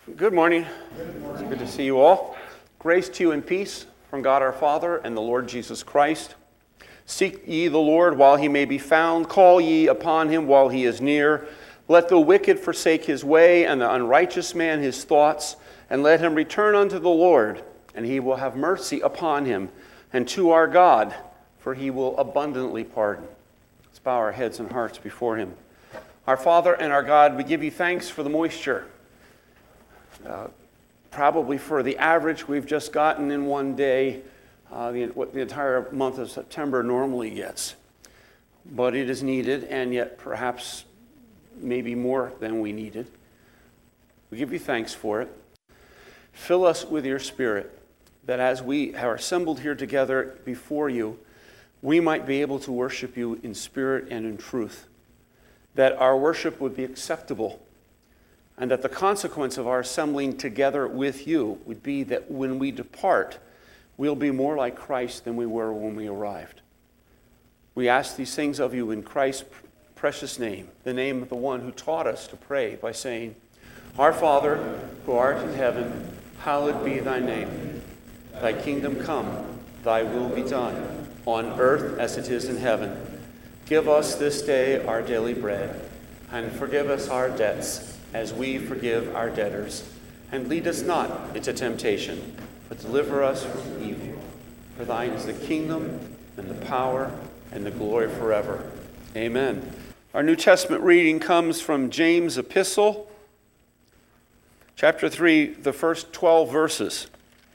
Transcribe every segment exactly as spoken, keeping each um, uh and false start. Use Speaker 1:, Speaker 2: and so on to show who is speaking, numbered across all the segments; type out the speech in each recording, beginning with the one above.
Speaker 1: Good morning. It's good to see you all. Grace to you and peace from God our Father and the Lord Jesus Christ. Seek ye the Lord while he may be found. Call ye upon him while he is near. Let the wicked forsake his way, and the unrighteous man his thoughts, and let him return unto the Lord, and he will have mercy upon him, and to our God, for he will abundantly pardon. Let's bow our heads and hearts before him. Our Father and our God, we give you thanks for the moisture. Uh, probably for the average we've just gotten in one day, uh, the, what the entire month of September normally gets. But it is needed, and yet perhaps maybe more than we needed. We give you thanks for it. Fill us with your Spirit, that as we are assembled here together before you, we might be able to worship you in spirit and in truth, that our worship would be acceptable, and that the consequence of our assembling together with you would be that when we depart, we'll be more like Christ than we were when we arrived. We ask these things of you in Christ's precious name, the name of the one who taught us to pray by saying, Our Father, who art in heaven, hallowed be thy name. Thy kingdom come, thy will be done, on earth as it is in heaven. Give us this day our daily bread, and forgive us our debts, as we forgive our debtors. And lead us not into temptation, but deliver us from evil. For thine is the kingdom, and the power, and the glory forever. Amen. Our New Testament reading comes from James' epistle, chapter three, the first twelve verses.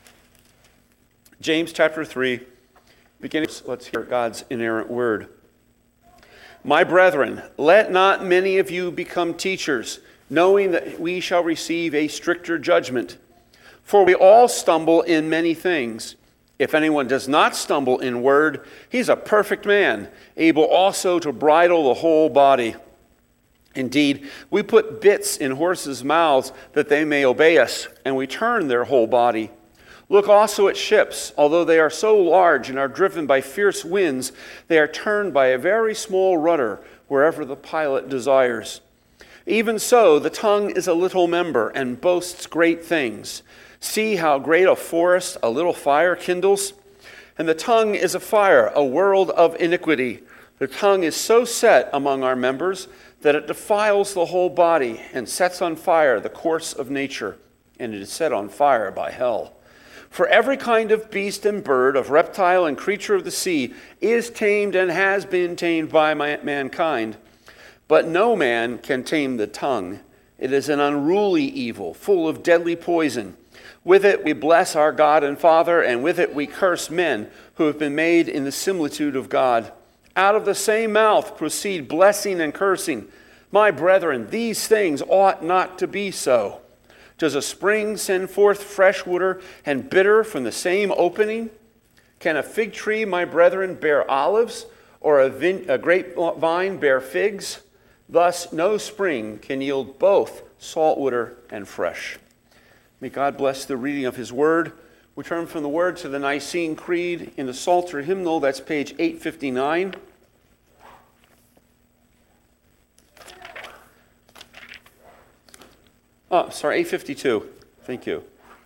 Speaker 1: James chapter three, beginning, let's hear God's inerrant word. My brethren, let not many of you become teachers, knowing that we shall receive a stricter judgment. For we all stumble in many things. If anyone does not stumble in word, he's a perfect man, able also to bridle the whole body. Indeed, we put bits in horses' mouths that they may obey us, and we turn their whole body. Look also at ships. Although they are so large and are driven by fierce winds, they are turned by a very small rudder wherever the pilot desires. Even so, the tongue is a little member and boasts great things. See how great a forest a little fire kindles? And the tongue is a fire, a world of iniquity. The tongue is so set among our members that it defiles the whole body and sets on fire the course of nature, and it is set on fire by hell. For every kind of beast and bird, of reptile and creature of the sea, is tamed and has been tamed by mankind. But no man can tame the tongue. It is an unruly evil, full of deadly poison. With it we bless our God and Father, and with it we curse men who have been made in the similitude of God. Out of the same mouth proceed blessing and cursing. My brethren, these things ought not to be so. Does a spring send forth fresh water and bitter from the same opening? Can a fig tree, my brethren, bear olives, or a, vine, a grapevine bear figs? Thus, no spring can yield both salt water and fresh. May God bless the reading of his word. We turn from the word to the Nicene Creed in the Psalter hymnal. That's page eight fifty-nine. Oh, sorry, eight fifty-two. Thank you.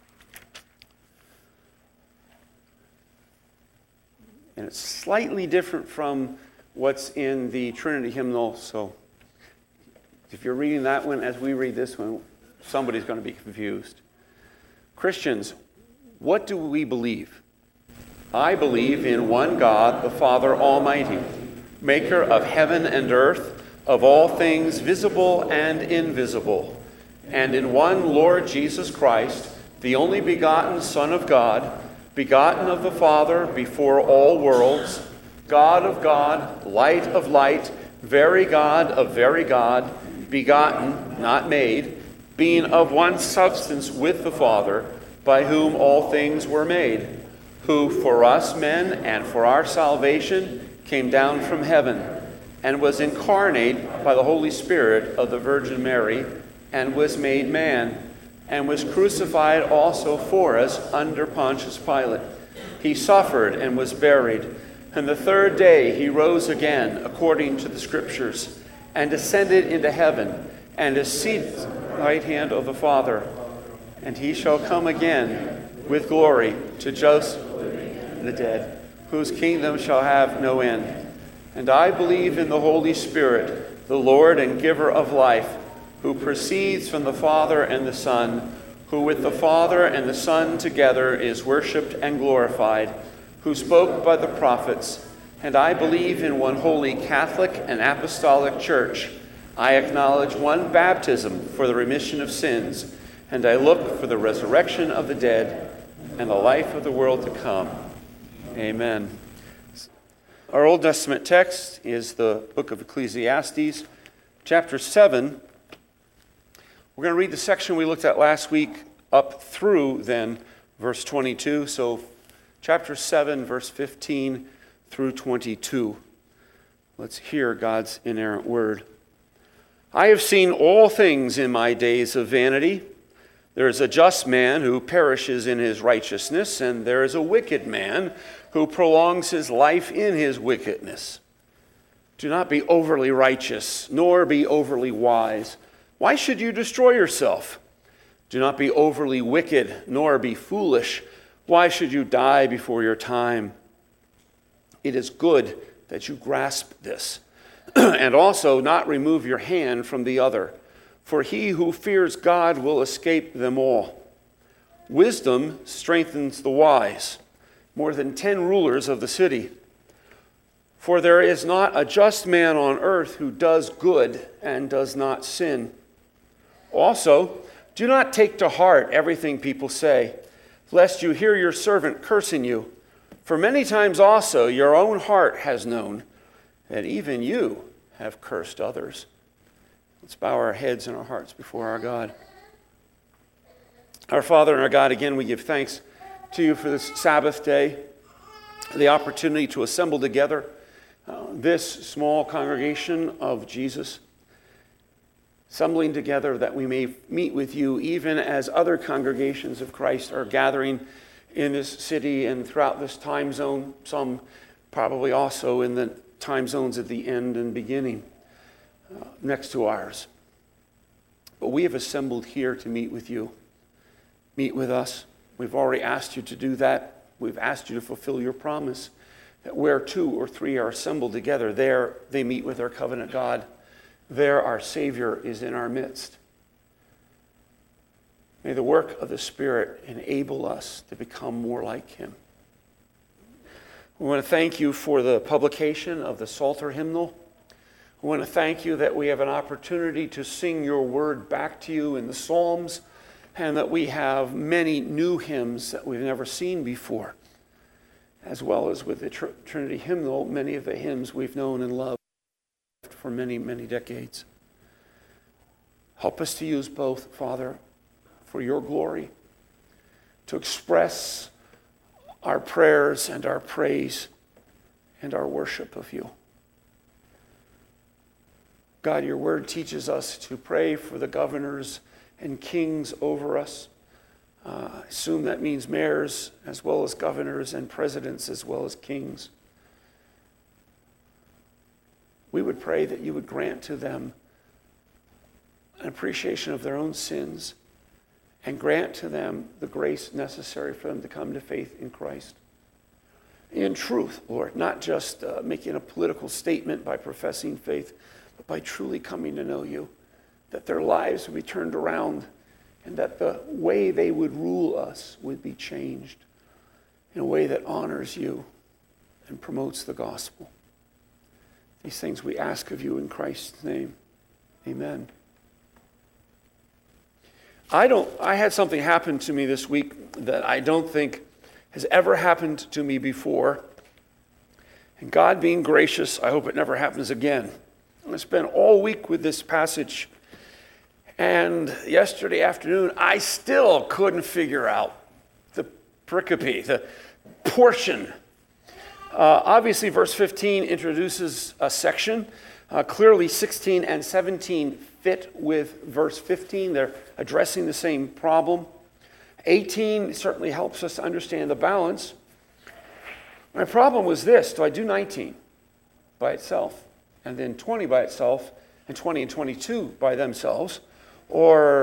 Speaker 1: And it's slightly different from what's in the Trinity hymnal, so if you're reading that one as we read this one, somebody's going to be confused. Christians, what do we believe? I believe in one God, the Father Almighty, maker of heaven and earth, of all things visible and invisible, and in one Lord Jesus Christ, the only begotten Son of God, begotten of the Father before all worlds, God of God, light of light, very God of very God, begotten, not made, being of one substance with the Father, by whom all things were made, who for us men and for our salvation came down from heaven, and was incarnate by the Holy Spirit of the Virgin Mary, and was made man, and was crucified also for us under Pontius Pilate. He suffered and was buried, and the third day he rose again, according to the Scriptures, and ascended into heaven, and is seated at the right hand of the Father. and he shall come again with glory to judge the dead, whose kingdom shall have no end. And I believe in the Holy Spirit, the Lord and giver of life, who proceeds from the Father and the Son, who with the Father and the Son together is worshipped and glorified, who spoke by the prophets. And I believe in one holy Catholic and Apostolic Church. I acknowledge one baptism for the remission of sins, and I look for the resurrection of the dead and the life of the world to come. Amen. Our Old Testament text is the book of Ecclesiastes, chapter seven. We're going to read the section we looked at last week up through then verse twenty-two. So chapter seven, verse fifteen through twenty-two. Let's hear God's inerrant word. I have seen all things in my days of vanity. There is a just man who perishes in his righteousness, and there is a wicked man who prolongs his life in his wickedness. Do not be overly righteous, nor be overly wise. Why should you destroy yourself? Do not be overly wicked, nor be foolish. Why should you die before your time? It is good that you grasp this, and also not remove your hand from the other. For he who fears God will escape them all. Wisdom strengthens the wise, more than ten rulers of the city. For there is not a just man on earth who does good and does not sin. Also, do not take to heart everything people say, lest you hear your servant cursing you. For many times also your own heart has known that even you have cursed others. Let's bow our heads and our hearts before our God. Our Father and our God, again, we give thanks to you for this Sabbath day, the opportunity to assemble together uh, this small congregation of Jesus, assembling together that we may meet with you even as other congregations of Christ are gathering in this city and throughout this time zone, some probably also in the time zones at the end and beginning. Uh, next to ours. But we have assembled here to meet with you. Meet with us. We've already asked you to do that. We've asked you to fulfill your promise that where two or three are assembled together, there they meet with our covenant God. There our Savior is in our midst. May the work of the Spirit enable us to become more like him. We want to thank you for the publication of the Psalter hymnal. I want to thank you that we have an opportunity to sing your word back to you in the Psalms, and that we have many new hymns that we've never seen before, as well as with the Tr- Trinity hymnal, many of the hymns we've known and loved for many, many decades. Help us to use both, Father, for your glory, to express our prayers and our praise and our worship of you. God, your word teaches us to pray for the governors and kings over us. Uh, I assume that means mayors as well as governors and presidents as well as kings. We would pray that you would grant to them an appreciation of their own sins and grant to them the grace necessary for them to come to faith in Christ. In truth, Lord, not just uh, making a political statement by professing faith, but by truly coming to know you, that their lives would be turned around and that the way they would rule us would be changed in a way that honors you and promotes the gospel. These things we ask of you in Christ's name. Amen. I don't. I had something happen to me this week that I don't think has ever happened to me before. And God being gracious, I hope it never happens again. I spent all week with this passage, and yesterday afternoon, I still couldn't figure out the pericope, the portion. Uh, obviously, verse fifteen introduces a section. Uh, clearly, sixteen and seventeen fit with verse fifteen. They're addressing the same problem. eighteen certainly helps us to understand the balance. My problem was this: do I do nineteen by itself, and then twenty by itself, and twenty and twenty-two by themselves, or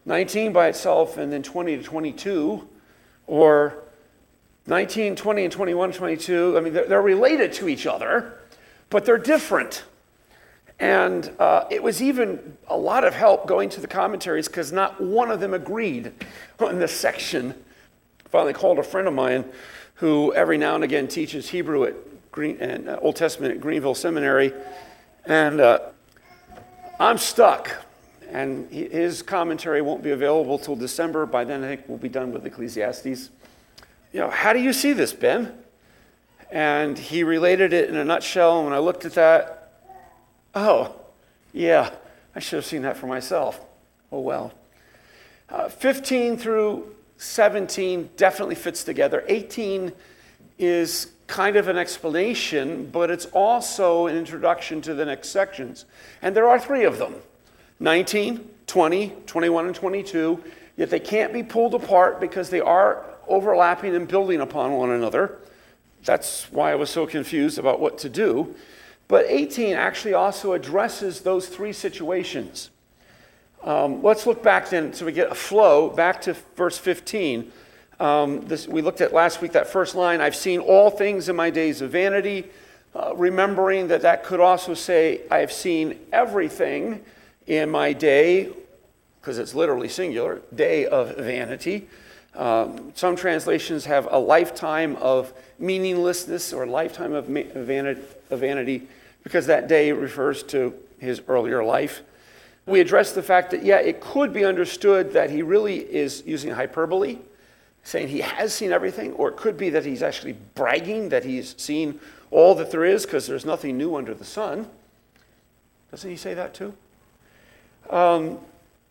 Speaker 1: nineteen by itself and then twenty to twenty-two, or nineteen, twenty, and twenty-one, twenty-two. I mean, they're, they're related to each other, but they're different. And uh, it was even a lot of help going to the commentaries because not one of them agreed on this section. I finally called a friend of mine who every now and again teaches Hebrew at Green, and uh, Old Testament at Greenville Seminary, and uh, I'm stuck. And he, his commentary won't be available till December. By then, I think we'll be done with Ecclesiastes. You know, how do you see this, Ben? And he related it in a nutshell. And when I looked at that, oh, yeah, I should have seen that for myself. Oh, well. Uh, fifteen through seventeen definitely fits together. eighteen is kind of an explanation, but it's also an introduction to the next sections. And there are three of them. nineteen, twenty, twenty-one, and twenty-two, yet they can't be pulled apart because they are overlapping and building upon one another. That's why I was so confused about what to do. But eighteen actually also addresses those three situations. Um, let's look back then so we get a flow back to verse fifteen. Um, this, we looked at last week that first line, I've seen all things in my days of vanity, uh, remembering that that could also say, I've seen everything in my day, because it's literally singular, day of vanity. Um, some translations have a lifetime of meaninglessness or lifetime of vanity, of vanity, because that day refers to his earlier life. We addressed the fact that, yeah, it could be understood that he really is using hyperbole, saying he has seen everything, or it could be that he's actually bragging that he's seen all that there is because there's nothing new under the sun. Doesn't he say that too? Um,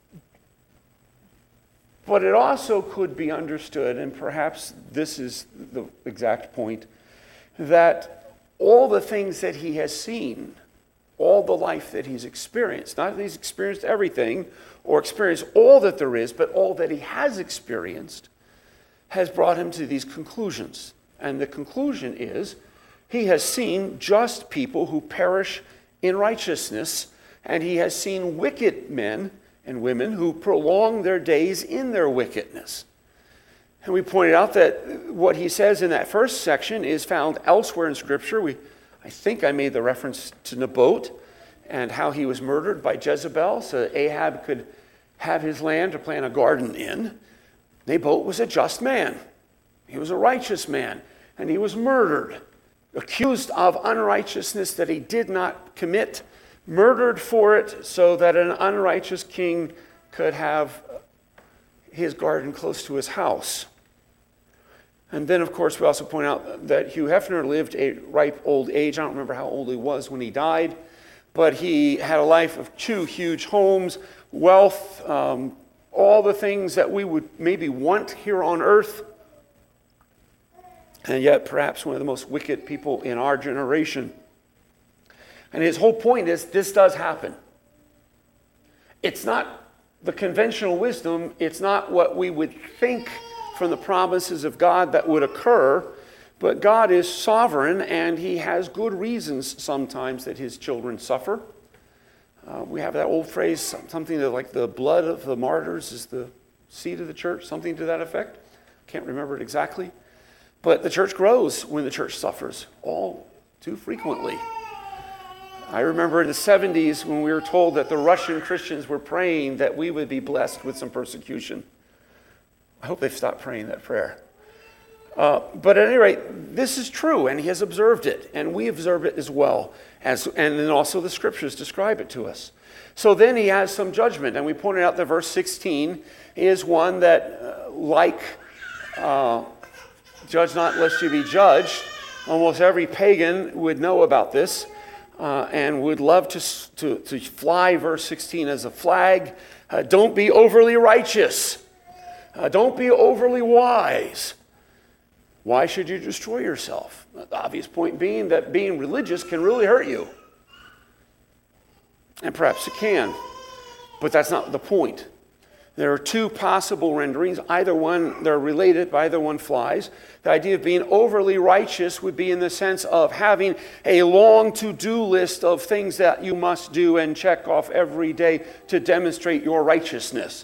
Speaker 1: but it also could be understood, and perhaps this is the exact point, that all the things that he has seen, all the life that he's experienced, not that he's experienced everything or experienced all that there is, but all that he has experienced, has brought him to these conclusions. And the conclusion is he has seen just people who perish in righteousness, and he has seen wicked men and women who prolong their days in their wickedness. And we pointed out that what he says in that first section is found elsewhere in Scripture. We, I think I made the reference to Naboth and how he was murdered by Jezebel so that Ahab could have his land to plant a garden in. Naboth was a just man. He was a righteous man, and he was murdered, accused of unrighteousness that he did not commit, murdered for it so that an unrighteous king could have his garden close to his house. And then, of course, we also point out that Hugh Hefner lived a ripe old age. I don't remember how old he was when he died, but he had a life of two huge homes, wealth, um, all the things that we would maybe want here on earth, and yet perhaps one of the most wicked people in our generation. And his whole point is this does happen. It's not the conventional wisdom, it's not what we would think from the promises of God that would occur, but God is sovereign and he has good reasons sometimes that his children suffer. Uh, we have that old phrase, something that like the blood of the martyrs is the seed of the church, something to that effect. Can't remember it exactly. But the church grows when the church suffers, all too frequently. I remember in the seventies when we were told that the Russian Christians were praying that we would be blessed with some persecution. I hope they've stopped praying that prayer. Uh, but at any rate, this is true, and he has observed it, and we observe it as well. As, and then also the scriptures describe it to us. So then he has some judgment, and we pointed out that verse sixteen is one that, uh, like, uh, judge not lest you be judged, almost every pagan would know about this, uh, and would love to, to, to fly verse sixteen as a flag. Uh, don't be overly righteous. Uh, don't be overly wise. Why should you destroy yourself? The obvious point being that being religious can really hurt you. And perhaps it can, but that's not the point. There are two possible renderings. Either one, they're related, but either one flies. The idea of being overly righteous would be in the sense of having a long to-do list of things that you must do and check off every day to demonstrate your righteousness.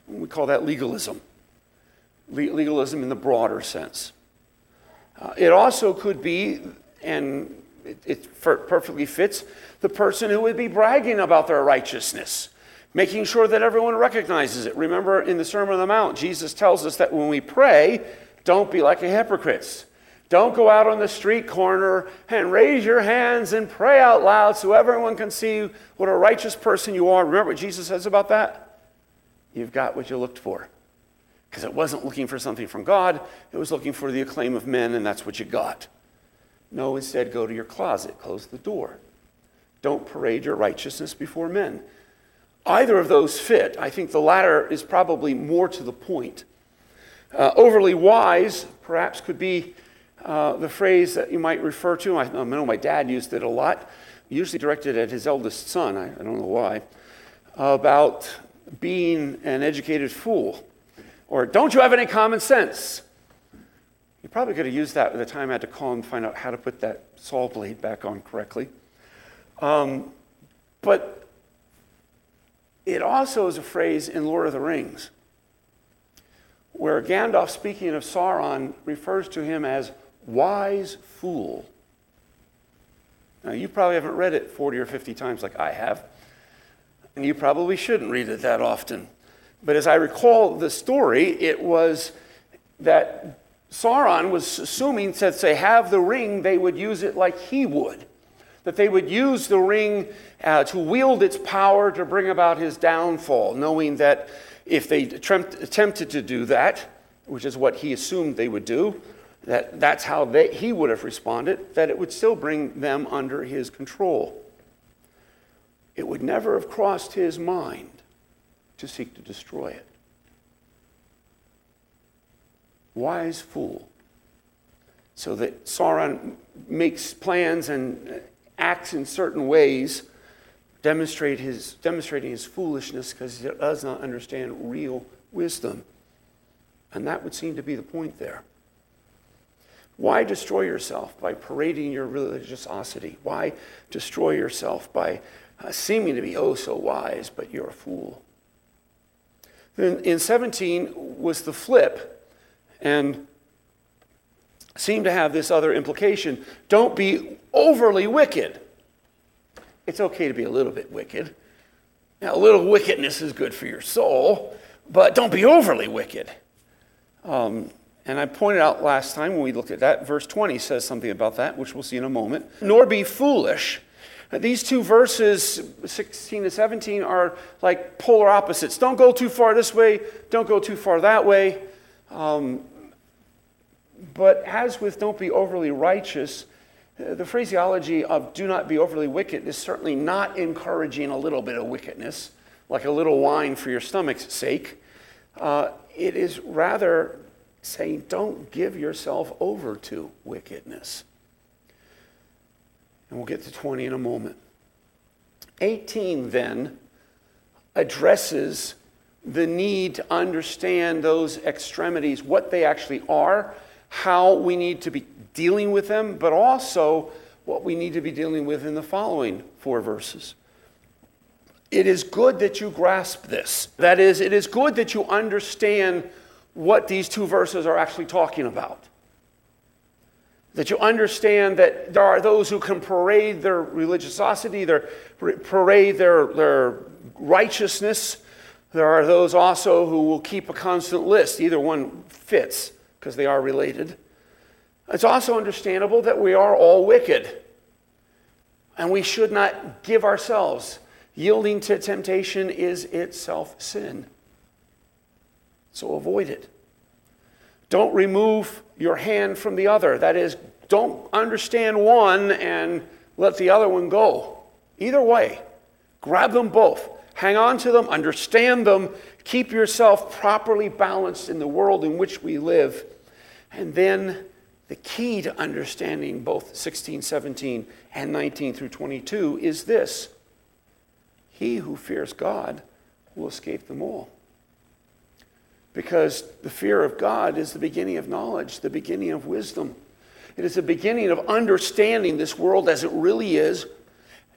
Speaker 1: We call that legalism. Le- legalism in the broader sense. Uh, it also could be, and it, it perfectly fits, the person who would be bragging about their righteousness, making sure that everyone recognizes it. Remember in the Sermon on the Mount, Jesus tells us that when we pray, don't be like the hypocrites. Don't go out on the street corner and raise your hands and pray out loud so everyone can see what a righteous person you are. Remember what Jesus says about that? You've got what you looked for. Because it wasn't looking for something from God, it was looking for the acclaim of men, and that's what you got. No, instead, go to your closet, close the door. Don't parade your righteousness before men. Either of those fit. I think the latter is probably more to the point. Uh, overly wise, perhaps, could be uh, the phrase that you might refer to. I, I know my dad used it a lot, usually directed at his eldest son, I, I don't know why, about being an educated fool. Or, don't you have any common sense? You probably could have used that at the time I had to call him and find out how to put that saw blade back on correctly. Um, but it also is a phrase in Lord of the Rings, where Gandalf, speaking of Sauron, refers to him as wise fool. Now, you probably haven't read it forty or fifty times like I have, and you probably shouldn't read it that often. But as I recall the story, it was that Sauron was assuming that they have the ring, they would use it like he would. That they would use the ring uh, to wield its power to bring about his downfall, knowing that if they attempt, attempted to do that, which is what he assumed they would do, that that's how they, he would have responded, that it would still bring them under his control. It would never have crossed his mind to seek to destroy it. Wise fool. So that Sauron makes plans and acts in certain ways, demonstrate his, demonstrating his foolishness because he does not understand real wisdom. And that would seem to be the point there. Why destroy yourself by parading your religiosity? Why destroy yourself by uh, seeming to be oh so wise, but you're a fool? Then in seventeen was the flip, and seemed to have this other implication. Don't be overly wicked. It's okay to be a little bit wicked. Now, a little wickedness is good for your soul, but don't be overly wicked. Um, and I pointed out last time when we looked at that, verse twenty says something about that, which we'll see in a moment. Nor be foolish. These two verses, sixteen to seventeen, are like polar opposites. Don't go too far this way, don't go too far that way. Um, but as with don't be overly righteous, the phraseology of do not be overly wicked is certainly not encouraging a little bit of wickedness, like a little wine for your stomach's sake. Uh, it is rather saying don't give yourself over to wickedness. And we'll get to twenty in a moment. eighteen then addresses the need to understand those extremities, what they actually are, how we need to be dealing with them, but also what we need to be dealing with in the following four verses. It is good that you grasp this. That is, it is good that you understand what these two verses are actually talking about. That you understand that there are those who can parade their religiosity, their parade their, their righteousness. There are those also who will keep a constant list. Either one fits because they are related. It's also understandable that we are all wicked. And we should not give ourselves. Yielding to temptation is itself sin. So avoid it. Don't remove your hand from the other. That is, don't understand one and let the other one go. Either way, grab them both. Hang on to them, understand them, keep yourself properly balanced in the world in which we live. And then the key to understanding both sixteen, seventeen, and nineteen through twenty-two is this. He who fears God will escape them all. Because the fear of God is the beginning of knowledge, the beginning of wisdom. It is the beginning of understanding this world as it really is,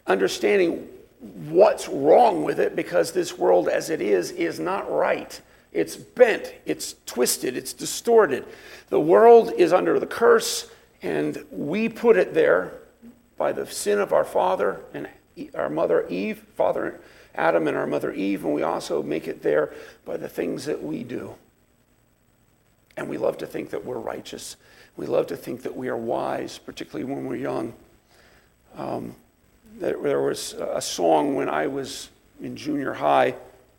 Speaker 1: understanding what's wrong with it, because this world as it is is not right. It's bent, it's twisted, it's distorted. The world is under the curse, and we put it there by the sin of our father and our mother Eve, Father Adam and our mother Eve, and we also make it there by the things that we do. And we love to think that we're righteous. We love to think that we are wise, particularly when we're young. Um, there, there was a song when I was in junior high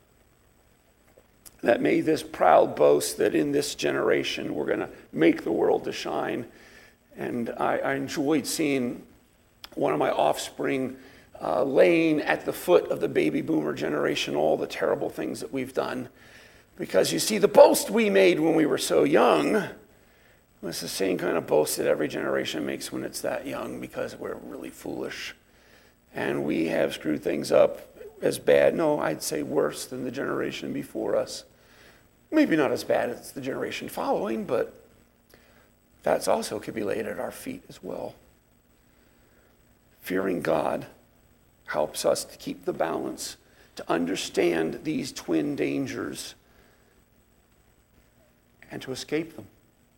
Speaker 1: that made this proud boast that in this generation we're going to make the world to shine. And I, I enjoyed seeing one of my offspring uh, laying at the foot of the baby boomer generation all the terrible things that we've done. Because you see, the boast we made when we were so young was the same kind of boast that every generation makes when it's that young, because we're really foolish. And we have screwed things up as bad, no, I'd say worse than the generation before us. Maybe not as bad as the generation following, but that's also could be laid at our feet as well. Fearing God helps us to keep the balance, to understand these twin dangers, and to escape them.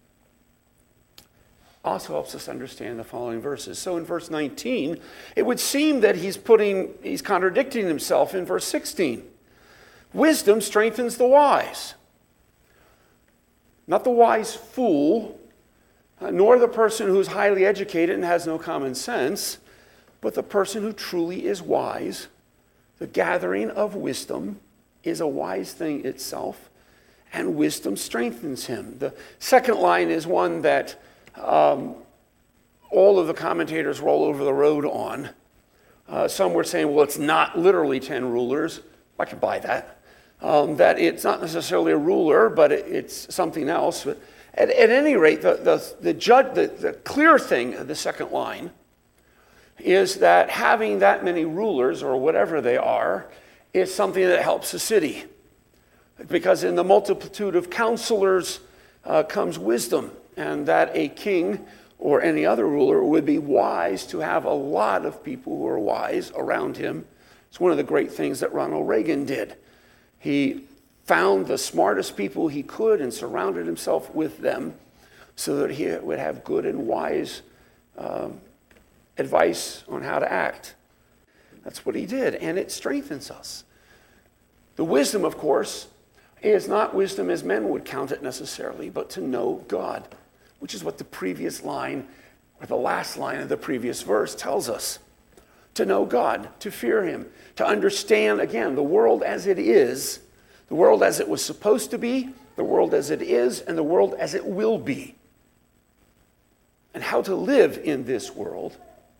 Speaker 1: Also helps us understand the following verses. So in verse nineteen, it would seem that he's putting, he's contradicting himself in verse sixteen. Wisdom strengthens the wise. Not the wise fool, nor the person who's highly educated and has no common sense, but the person who truly is wise. The gathering of wisdom is a wise thing itself, and wisdom strengthens him. The second line is one that um, all of the commentators roll over the road on. Uh, some were saying, well, it's not literally ten rulers. I could buy that. Um, that it's not necessarily a ruler, but it, it's something else. But at, at any rate, the, the, the, judge, the, the clear thing of the second line is that having that many rulers, or whatever they are, is something that helps a city. Because in the multitude of counselors uh, comes wisdom, and that a king or any other ruler would be wise to have a lot of people who are wise around him. It's one of the great things that Ronald Reagan did. He found the smartest people he could and surrounded himself with them so that he would have good and wise um, advice on how to act. That's what he did, and it strengthens us. The wisdom, of course, is not wisdom as men would count it necessarily, but to know God, which is what the previous line, or the last line of the previous verse tells us. To know God, to fear him, to understand, again, the world as it is, the world as it was supposed to be, the world as it is, and the world as it will be, and how to live in this world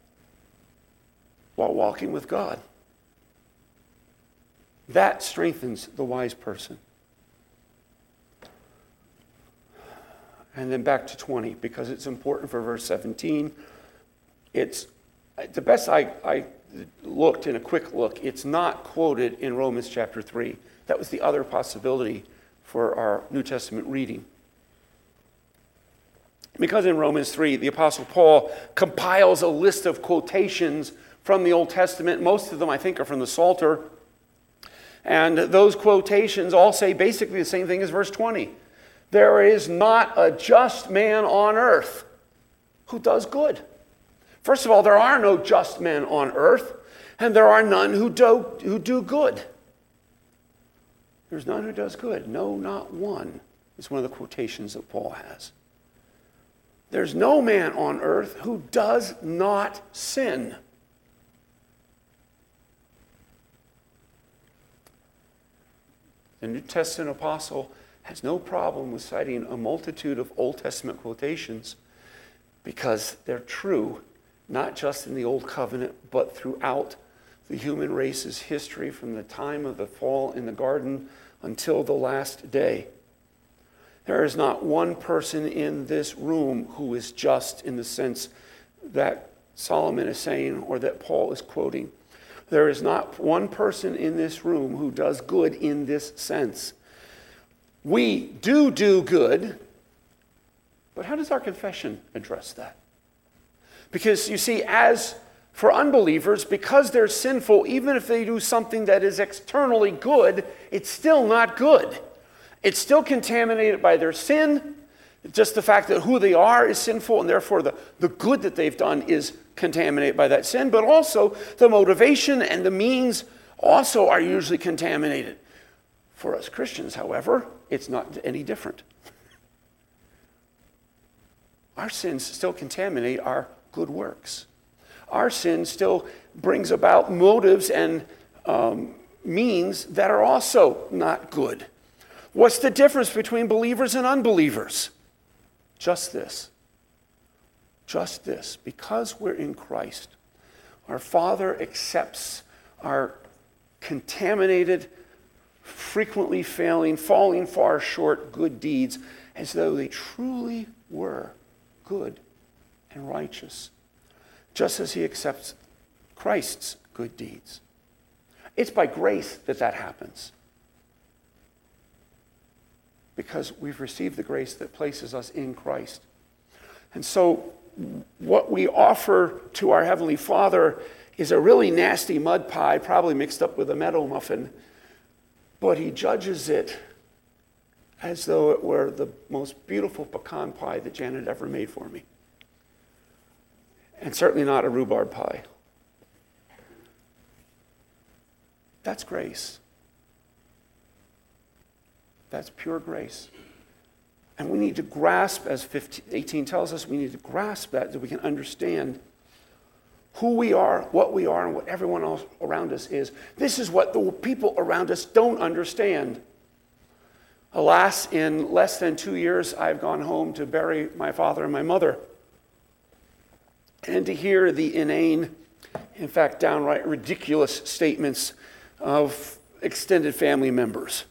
Speaker 1: while walking with God. That strengthens the wise person. And then back to twenty, because it's important for verse seventeen. It's the best I, I looked in a quick look, it's not quoted in Romans chapter three. That was the other possibility for our New Testament reading. Because in Romans three, the Apostle Paul compiles a list of quotations from the Old Testament. Most of them, I think, are from the Psalter. And those quotations all say basically the same thing as verse twenty. There is not a just man on earth who does good. First of all, there are no just men on earth, and there are none who do, who do good. There's none who does good. No, not one, is one of the quotations that Paul has. There's no man on earth who does not sin. The New Testament apostle has no problem with citing a multitude of Old Testament quotations because they're true, not just in the Old Covenant, but throughout the human race's history from the time of the fall in the garden until the last day. There is not one person in this room who is just in the sense that Solomon is saying or that Paul is quoting. There is not one person in this room who does good in this sense. We do do good, but how does our confession address that? Because you see, as for unbelievers, because they're sinful, even if they do something that is externally good, it's still not good. It's still contaminated by their sin. Just the fact that who they are is sinful, and therefore the, the good that they've done is contaminated by that sin. But also the motivation and the means also are usually contaminated. For us Christians, however, it's not any different. Our sins still contaminate our good works. Our sin still brings about motives and um, means that are also not good. What's the difference between believers and unbelievers? Just this. Just this. Because we're in Christ, our Father accepts our contaminated, frequently failing, falling far short good deeds as though they truly were good and righteous, just as he accepts Christ's good deeds. It's by grace that that happens, because we've received the grace that places us in Christ. And so what we offer to our Heavenly Father is a really nasty mud pie, probably mixed up with a meadow muffin, but he judges it as though it were the most beautiful pecan pie that Janet ever made for me. And certainly not a rhubarb pie. That's grace. That's pure grace. And we need to grasp, as fifteen, eighteen tells us, we need to grasp that so we can understand who we are, what we are, and what everyone else around us is. This is what the people around us don't understand. Alas, in less than two years, I've gone home to bury my father and my mother. And to hear the inane, in fact, downright ridiculous statements of extended family members.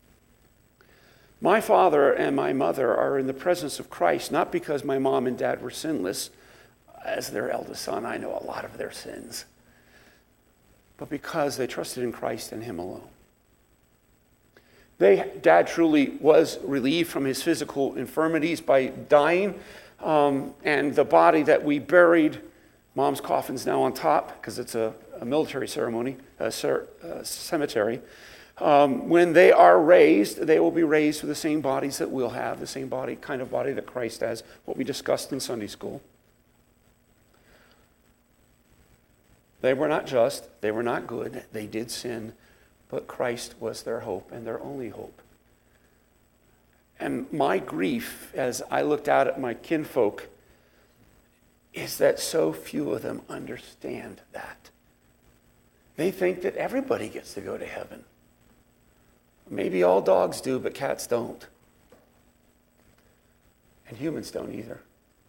Speaker 1: My father and my mother are in the presence of Christ, not because my mom and dad were sinless. As their eldest son, I know a lot of their sins, but because they trusted in Christ and him alone. They, Dad truly was relieved from his physical infirmities by dying, um, and the body that we buried, Mom's coffin's now on top because it's a, a military ceremony, a, cer- a cemetery. Um, when they are raised, they will be raised with the same bodies that we'll have, the same body, kind of body that Christ has, what we discussed in Sunday school. They were not just, they were not good, they did sin, but Christ was their hope and their only hope. And my grief, as I looked out at my kinfolk, is that so few of them understand that. They think that everybody gets to go to heaven. Maybe all dogs do, but cats don't. And humans don't either.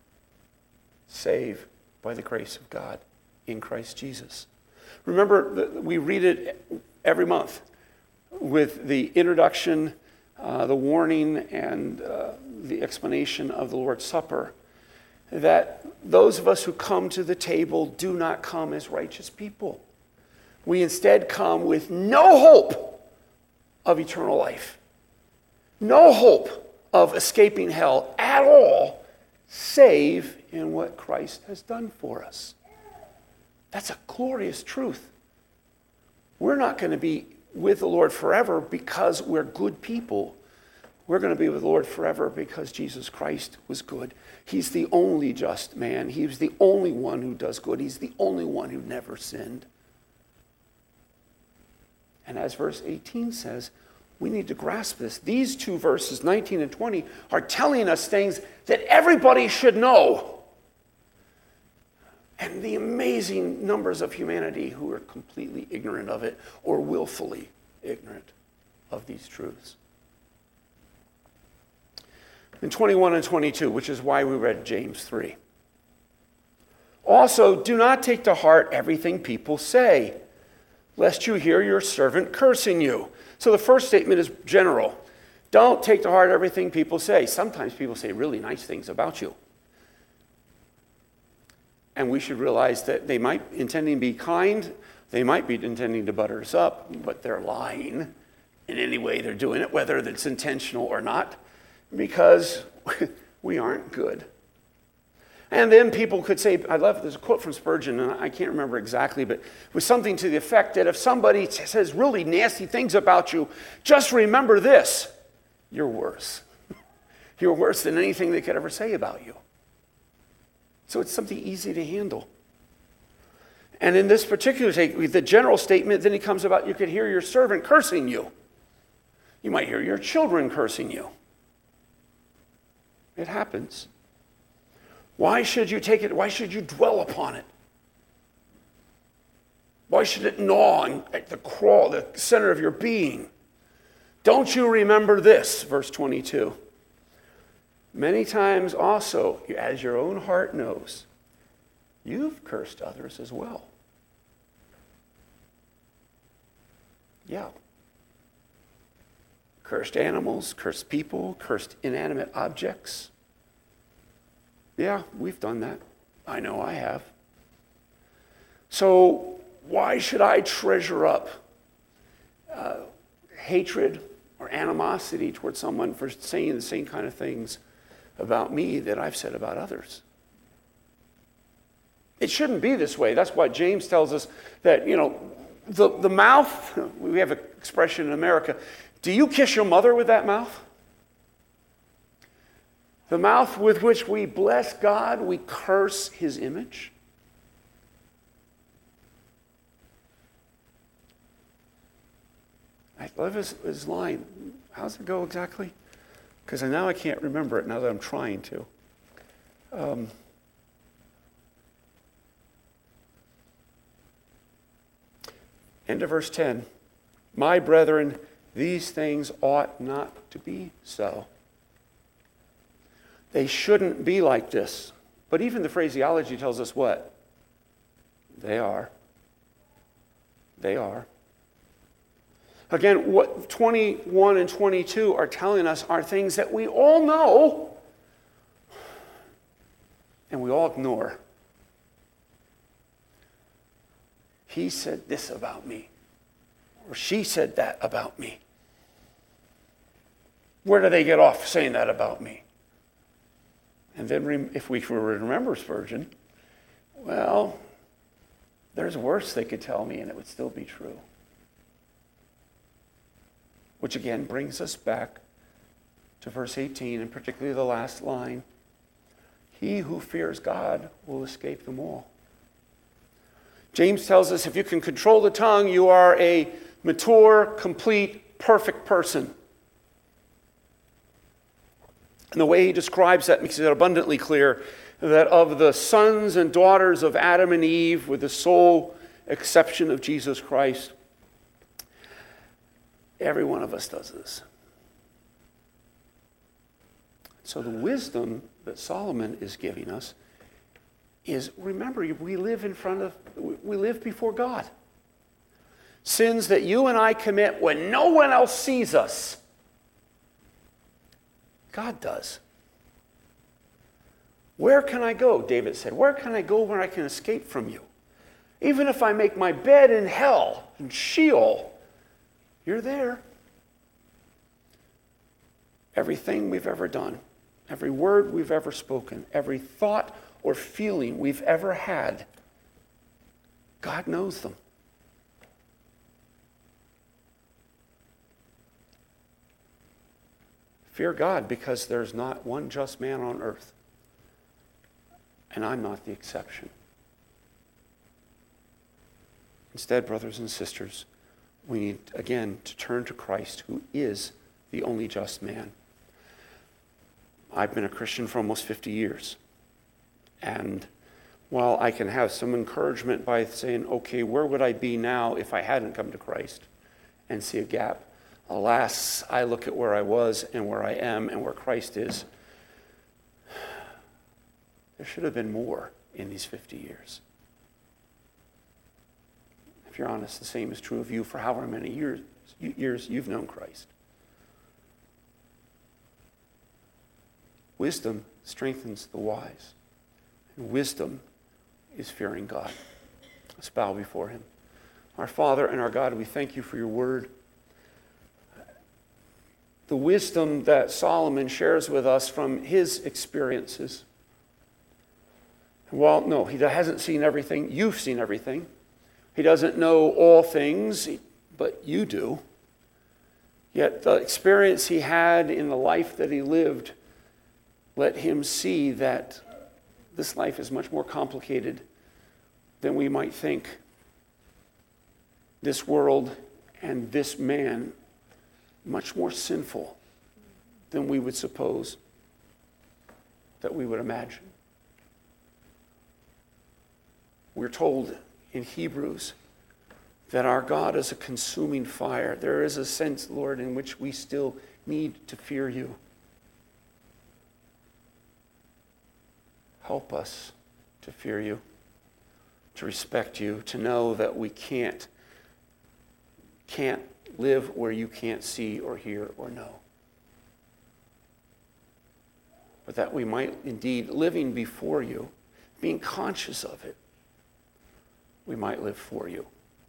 Speaker 1: Saved by the grace of God in Christ Jesus. Remember, we read it every month with the introduction, uh, the warning, and uh, the explanation of the Lord's Supper, that those of us who come to the table do not come as righteous people. We instead come with no hope of eternal life, no hope of escaping hell at all, save in what Christ has done for us. That's a glorious truth. We're not going to be with the Lord forever because we're good people. We're going to be with the Lord forever because Jesus Christ was good. He's the only just man. He was the only one who does good. He's the only one who never sinned. And as verse eighteen says, we need to grasp this. These two verses, nineteen and twenty, are telling us things that everybody should know. And the amazing numbers of humanity who are completely ignorant of it or willfully ignorant of these truths. In twenty-one and twenty-two, which is why we read James three. Also, do not take to heart everything people say, lest you hear your servant cursing you. So the first statement is general. Don't take to heart everything people say. Sometimes people say really nice things about you. And we should realize that they might be intending to be kind, they might be intending to butter us up, but they're lying in any way they're doing it, whether it's intentional or not, because we aren't good. And then people could say, I love, there's a quote from Spurgeon, and I can't remember exactly, but it was something to the effect that if somebody says really nasty things about you, just remember this. you're worse. You're worse than anything they could ever say about you. So it's something easy to handle. And in this particular case, the general statement, then he comes about, you could hear your servant cursing you. You might hear your children cursing you. It happens. Why should you take it? Why should you dwell upon it? Why should it gnaw at the crawl, the center of your being? Don't you remember this, verse twenty-two? Many times also, as your own heart knows, you've cursed others as well. Yeah. Cursed animals, cursed people, cursed inanimate objects. Yeah, we've done that. I know I have. So why should I treasure up uh, hatred or animosity towards someone for saying the same kind of things about me that I've said about others? It shouldn't be this way. That's why James tells us that, you know, the, the mouth, we have an expression in America, do you kiss your mother with that mouth? The mouth with which we bless God, we curse his image. I love his, his line. How's it go exactly? Because now I can't remember it now that I'm trying to. Um, end of verse ten. My brethren, these things ought not to be so. They shouldn't be like this. But even the phraseology tells us what? They are. They are. Again, what twenty-one and twenty-two are telling us are things that we all know and we all ignore. He said this about me, or she said that about me. Where do they get off saying that about me? And then if we remember Spurgeon, well, there's worse they could tell me and it would still be true. Which again brings us back to verse eighteen, and particularly the last line. He who fears God will escape them all. James tells us if you can control the tongue, you are a mature, complete, perfect person. And the way he describes that makes it abundantly clear that of the sons and daughters of Adam and Eve, with the sole exception of Jesus Christ, every one of us does this. So the wisdom that Solomon is giving us is, remember, we live in front of, we live before God. Sins that you and I commit when no one else sees us, God does. Where can I go, David said. Where can I go where I can escape from you? Even if I make my bed in hell, in Sheol, you're there. Everything we've ever done, every word we've ever spoken, every thought or feeling we've ever had, God knows them. Fear God because there's not one just man on earth. And I'm not the exception. Instead, brothers and sisters, we need, again, to turn to Christ, who is the only just man. I've been a Christian for almost fifty years. And while I can have some encouragement by saying, okay, where would I be now if I hadn't come to Christ, and see a gap? Alas, I look at where I was and where I am and where Christ is. There should have been more in these fifty years. If you're honest, the same is true of you for however many years, years you've known Christ. Wisdom strengthens the wise. And wisdom is fearing God. Let's bow before him. Our Father and our God, we thank you for your word. The wisdom that Solomon shares with us from his experiences. Well, no, he hasn't seen everything. You've seen everything. He doesn't know all things, but you do. Yet the experience he had in the life that he lived let him see that this life is much more complicated than we might think. This world and this man, much more sinful than we would suppose, that we would imagine. We're told in Hebrews that our God is a consuming fire. There is a sense, Lord, in which we still need to fear you. Help us to fear you, to respect you, to know that we can't, can't live where you can't see or hear or know. But that we might indeed, living before you, being conscious of it, we might live for you.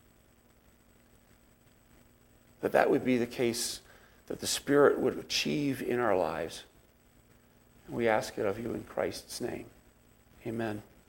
Speaker 1: That that would be the case, that the Spirit would achieve in our lives. And we ask it of you in Christ's name. Amen.